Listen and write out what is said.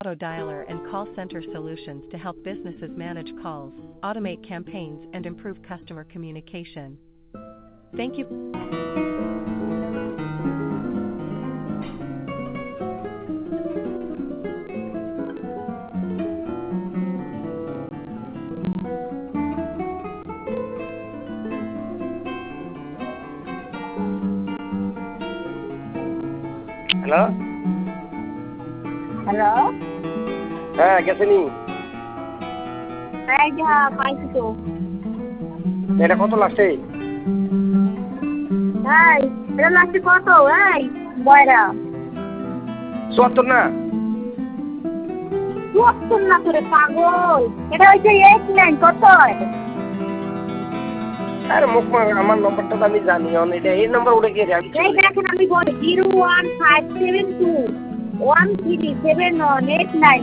auto dialer and call center solutions to help businesses manage calls, automate campaigns, and improve customer communication. Thank you. Hello hello, হ্যাঁ গেছেনি এই যা পাইছি তো। এটা কত লাগছে? এই এটা লাগছে কত? এই বয়রা ৭৪ না? ৭৪ না তোরে পাগল, এটা হচ্ছে 89 কত? আরে মুখ আমার নম্বরটা তো আমি জানি এটা এই নম্বর উঠে গিয়ে এই দেখেন আমি বলি 01572 137189